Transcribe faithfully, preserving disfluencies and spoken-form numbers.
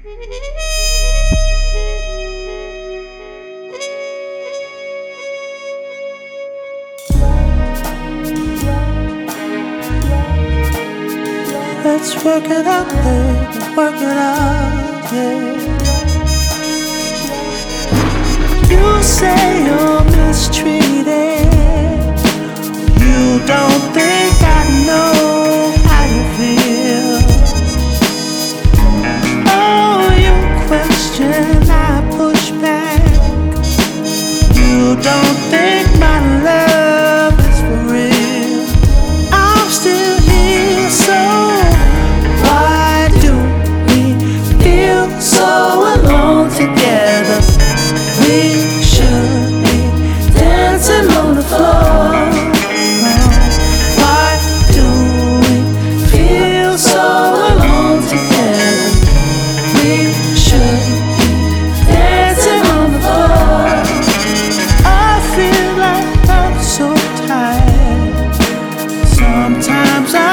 Let's work it out, baby, work it out, yeah. You say you're mistreated. You don't think I know how you feel. Oh, you question, I push back. You don't think my love is for real. I'm still here, so why do we feel so alone together? We should be dancing on the floor. Why do we feel so alone together? We should be dancing on the floor. I feel like I'm so tired. Sometimes I